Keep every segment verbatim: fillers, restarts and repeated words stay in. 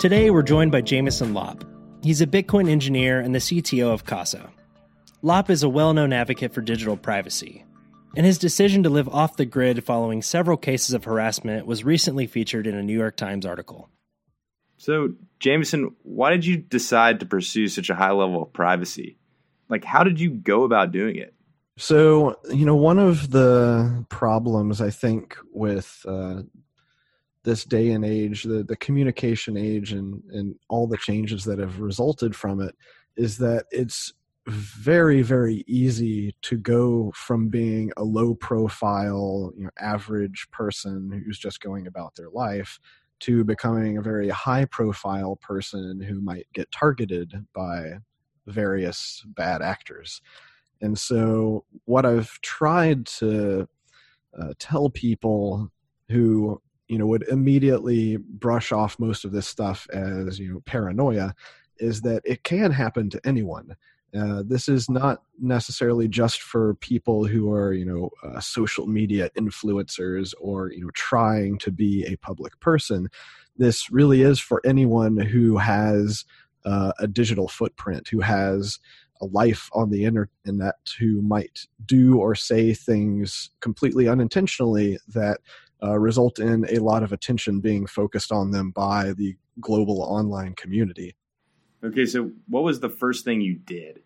Today, we're joined by Jameson Lopp. He's a Bitcoin engineer and the C T O of Casa. Lopp is a well-known advocate for digital privacy, and his decision to live off the grid following several cases of harassment was recently featured in a New York Times article. So, Jameson, why did you decide to pursue such a high level of privacy? Like, how did you go about doing it? So, you know, one of the problems, I think, with uh, this day and age, the, the communication age and, and all the changes that have resulted from it, is that it's very, very easy to go from being a low-profile, you know, average person who's just going about their life to becoming a very high-profile person who might get targeted by various bad actors. And so what I've tried to uh, tell people who, you know, would immediately brush off most of this stuff as, you know, paranoia, is that it can happen to anyone. Uh, this is not necessarily just for people who are, you know, uh, social media influencers or, you know, trying to be a public person. This really is for anyone who has uh, a digital footprint, who has a life on the internet, who might do or say things completely unintentionally that uh, result in a lot of attention being focused on them by the global online community. Okay, so what was the first thing you did?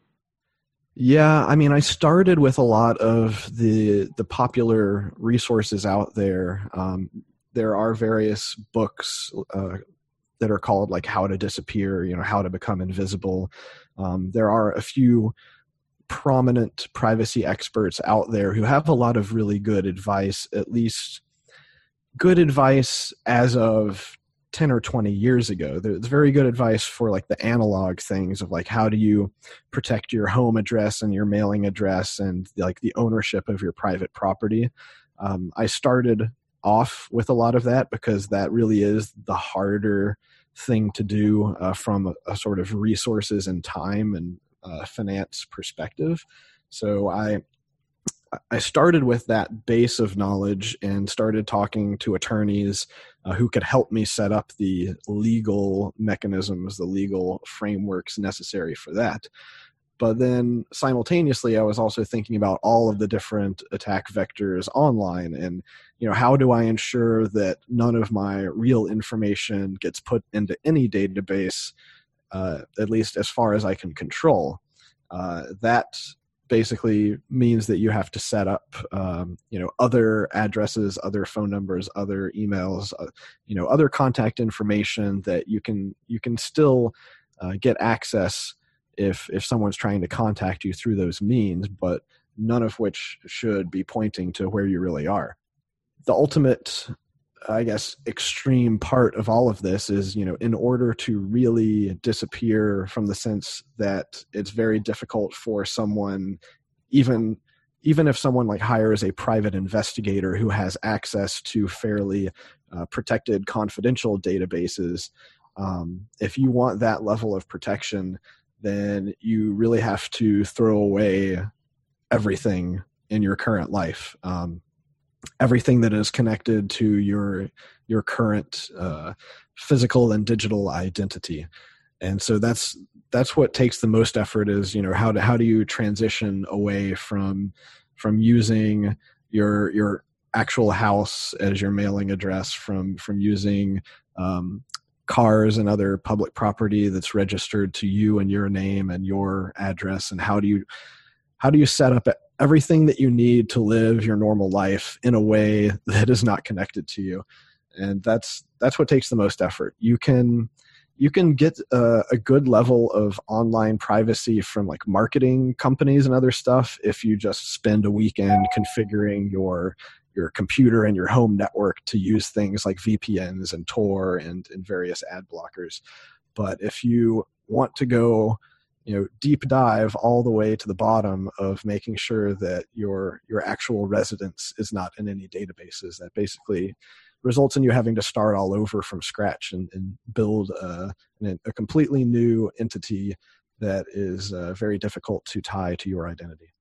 Yeah, I mean, I started with a lot of the the popular resources out there. Um, there are various books uh, that are called like How to Disappear, you know, How to Become Invisible. Um, there are a few prominent privacy experts out there who have a lot of really good advice, at least good advice as of ten or twenty years ago. There's very good advice for like the analog things of like, how do you protect your home address and your mailing address and like the ownership of your private property. Um, I started off with a lot of that because that really is the harder thing to do uh, from a, a sort of resources and time and uh, finance perspective. So I I started with that base of knowledge and started talking to attorneys uh, who could help me set up the legal mechanisms, the legal frameworks necessary for that. But then simultaneously, I was also thinking about all of the different attack vectors online and, you know, how do I ensure that none of my real information gets put into any database, uh, at least as far as I can control. Uh, that basically means that you have to set up, um, you know, other addresses, other phone numbers, other emails, uh, you know, other contact information that you can you can still uh, get access if if someone's trying to contact you through those means, but none of which should be pointing to where you really are. The ultimate, I guess, extreme part of all of this is, you know, in order to really disappear from the sense that it's very difficult for someone, even even if someone like hires a private investigator who has access to fairly uh, protected confidential databases, um, if you want that level of protection, then you really have to throw away everything in your current life. Um, everything that is connected to your your current uh, physical and digital identity. And so that's that's what takes the most effort is, you know, how to how do you transition away from from using your your actual house as your mailing address, from from using um, cars and other public property that's registered to you and your name and your address, and how do you how do you set up everything that you need to live your normal life in a way that is not connected to you. And that's that's what takes the most effort. You can you can get a, a good level of online privacy from like marketing companies and other stuff if you just spend a weekend configuring your your computer and your home network to use things like V P Ns and Tor and, and various ad blockers. But if you want to go, you know, deep dive all the way to the bottom of making sure that your your actual residence is not in any databases, that basically results in you having to start all over from scratch and, and build a, a completely new entity that is uh, very difficult to tie to your identity.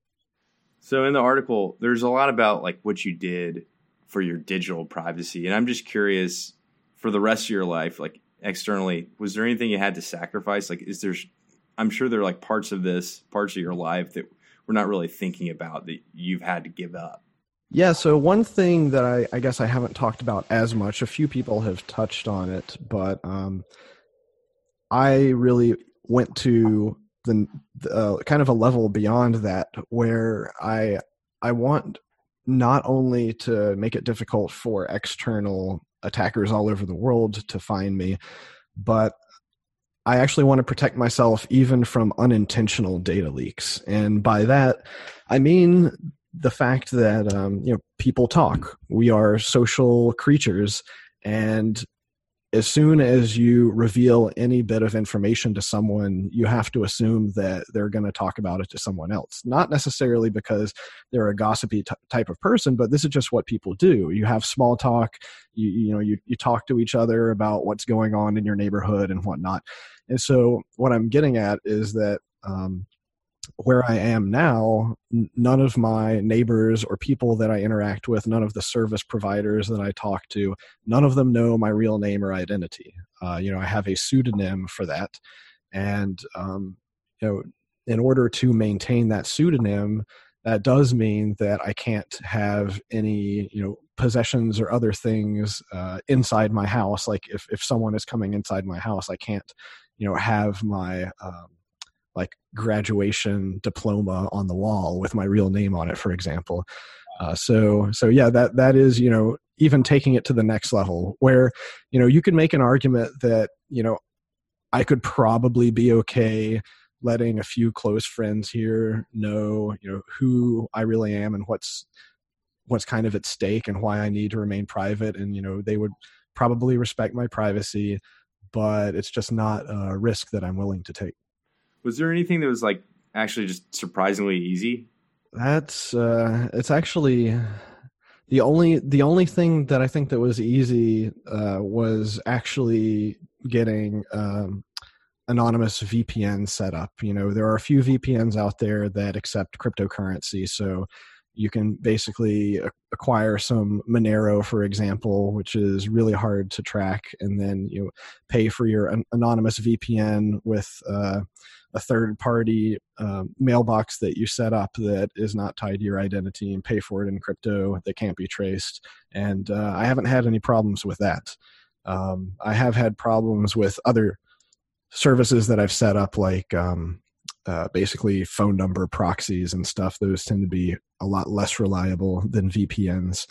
So in the article, there's a lot about like what you did for your digital privacy. And I'm just curious, for the rest of your life, like externally, was there anything you had to sacrifice? Like, is there, I'm sure there are like parts of this, parts of your life that we're not really thinking about that you've had to give up. Yeah, so one thing that I, I guess I haven't talked about as much, a few people have touched on it, but um, I really went to the uh, kind of a level beyond that where I I want not only to make it difficult for external attackers all over the world to find me, but I actually want to protect myself even from unintentional data leaks. And by that, I mean the fact that um, you know, people talk. We are social creatures, and as soon as you reveal any bit of information to someone, you have to assume that they're going to talk about it to someone else. Not necessarily because they're a gossipy t- type of person, but this is just what people do. You have small talk, you, you know, you, you talk to each other about what's going on in your neighborhood and whatnot. And so what I'm getting at is that um, where I am now, n- none of my neighbors or people that I interact with, none of the service providers that I talk to, none of them know my real name or identity. Uh, you know, I have a pseudonym for that. And, um, you know, in order to maintain that pseudonym, that does mean that I can't have any, you know, possessions or other things uh, inside my house. Like if, if someone is coming inside my house, I can't, you know, have my, um, like graduation diploma on the wall with my real name on it, for example. Uh, so, so yeah, that, that is, you know, even taking it to the next level where, you know, you could make an argument that, you know, I could probably be okay letting a few close friends here know, you know, who I really am and what's, what's kind of at stake and why I need to remain private. And, you know, they would probably respect my privacy, but it's just not a risk that I'm willing to take. Was there anything that was like actually just surprisingly easy? That's uh, it's actually the only the only thing that I think that was easy uh, was actually getting um, anonymous V P N set up. You know, there are a few V P Ns out there that accept cryptocurrency, so you can basically acquire some Monero, for example, which is really hard to track, and then you pay for your an- anonymous V P N with uh, a third-party um, mailbox that you set up that is not tied to your identity, and pay for it in crypto that can't be traced. And uh, I haven't had any problems with that. Um, I have had problems with other services that I've set up, like um, uh, basically phone number proxies and stuff. Those tend to be a lot less reliable than V P Ns.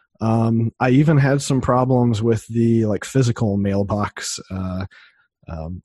Um, I even had some problems with the like physical mailbox uh, um,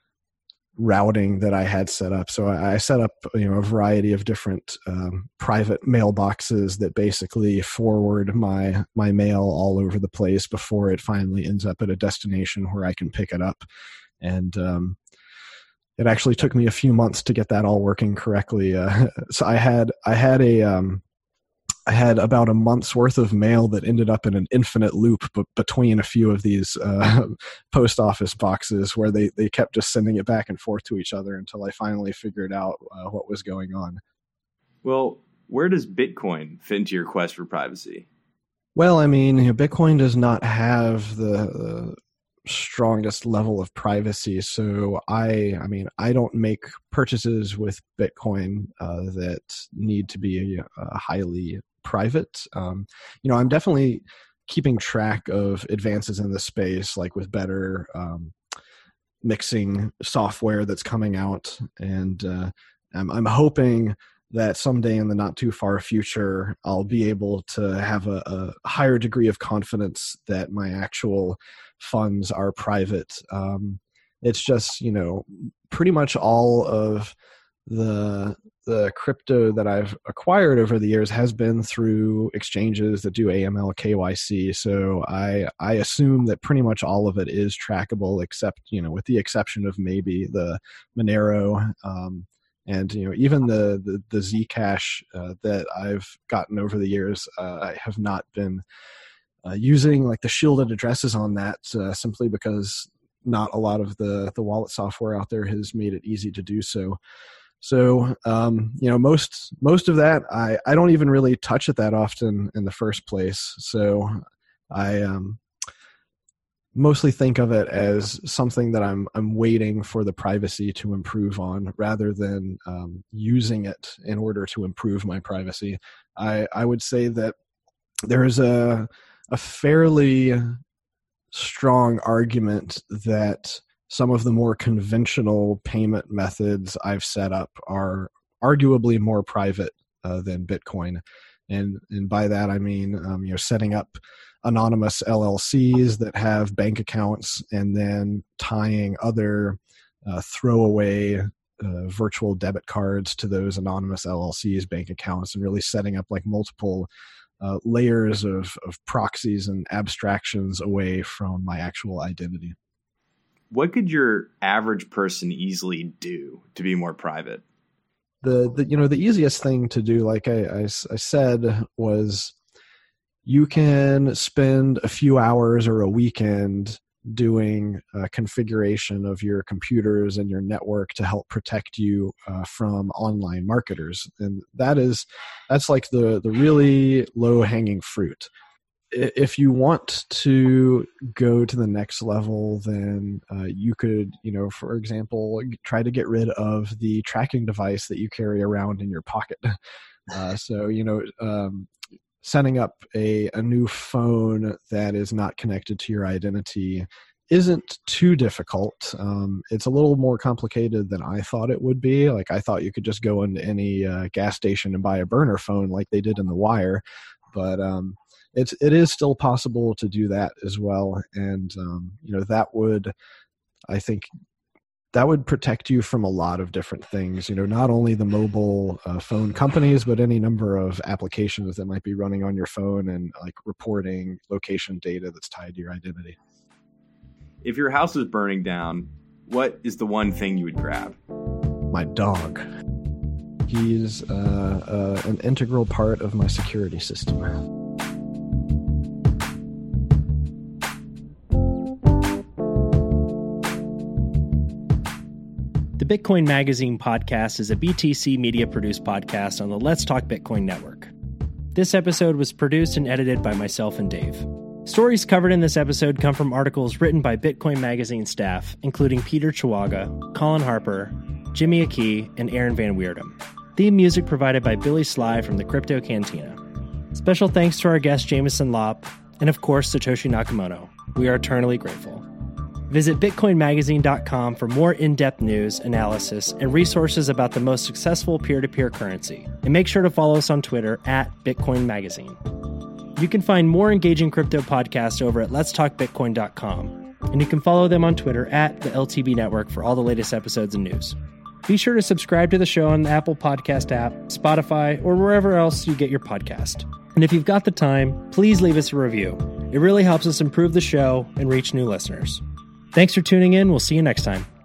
routing that I had set up. So I, I set up, you know, a variety of different um, private mailboxes that basically forward my my mail all over the place before it finally ends up at a destination where I can pick it up. And um, it actually took me a few months to get that all working correctly. Uh, so I had I had a um, I had about a month's worth of mail that ended up in an infinite loop b- between a few of these uh, post office boxes where they, they kept just sending it back and forth to each other until I finally figured out uh, what was going on. Well, where does Bitcoin fit into your quest for privacy? Well, I mean, you know, Bitcoin does not have the, the strongest level of privacy. So I, I mean, I don't make purchases with Bitcoin uh, that need to be uh, highly private. Um, you know, I'm definitely keeping track of advances in the space, like with better um, mixing software that's coming out. And uh, I'm, I'm hoping that someday in the not too far future, I'll be able to have a, a higher degree of confidence that my actual funds are private. Um, it's just, you know, pretty much all of the the crypto that I've acquired over the years has been through exchanges that do A M L K Y C. So I I assume that pretty much all of it is trackable, except, you know, with the exception of maybe the Monero, um, and, you know, even the the, the Zcash uh, that I've gotten over the years, uh, I have not been uh, using like the shielded addresses on that uh, simply because not a lot of the the wallet software out there has made it easy to do so. So, um, you know, most most of that I, I don't even really touch it that often in the first place. So I um, mostly think of it as something that I'm I'm waiting for the privacy to improve on, rather than um, using it in order to improve my privacy. I, I would say that there is a a fairly strong argument that some of the more conventional payment methods I've set up are arguably more private uh, than Bitcoin. And and by that I mean um, you know setting up anonymous L L Cs that have bank accounts and then tying other uh, throwaway uh, virtual debit cards to those anonymous L L Cs bank accounts, and really setting up like multiple uh, layers of, of proxies and abstractions away from my actual identity. What could your average person easily do to be more private? The, the you know the easiest thing to do, like I, I, I said, was you can spend a few hours or a weekend doing a configuration of your computers and your network to help protect you uh, from online marketers, and that is that's like the the really low hanging fruit. If you want to go to the next level, then uh, you could, you know, for example, try to get rid of the tracking device that you carry around in your pocket. Uh, so, you know, um, setting up a, a new phone that is not connected to your identity isn't too difficult. Um, it's a little more complicated than I thought it would be. Like, I thought you could just go into any uh, gas station and buy a burner phone like they did in The Wire. But um, it's, it is still possible to do that as well. And, um, you know, that would, I think, that would protect you from a lot of different things, you know, not only the mobile uh, phone companies, but any number of applications that might be running on your phone and like reporting location data that's tied to your identity. If your house was burning down, what is the one thing you would grab? My dog. He's uh, uh, an integral part of my security system. The Bitcoin Magazine podcast is a B T C media-produced podcast on the Let's Talk Bitcoin network. This episode was produced and edited by myself and Dave. Stories covered in this episode come from articles written by Bitcoin Magazine staff, including Peter Chihuaga, Colin Harper, Jimmy Akee, and Aaron Van Weerdum. Theme music provided by Billy Sly from the Crypto Cantina. Special thanks to our guest Jameson Lopp, and of course Satoshi Nakamoto. We are eternally grateful. Visit bitcoin magazine dot com for more in-depth news, analysis, and resources about the most successful peer-to-peer currency. And make sure to follow us on Twitter at Bitcoin Magazine. You can find more engaging crypto podcasts over at lets talk bitcoin dot com. And you can follow them on Twitter at the L T B Network for all the latest episodes and news. Be sure to subscribe to the show on the Apple Podcast app, Spotify, or wherever else you get your podcast. And if you've got the time, please leave us a review. It really helps us improve the show and reach new listeners. Thanks for tuning in. We'll see you next time.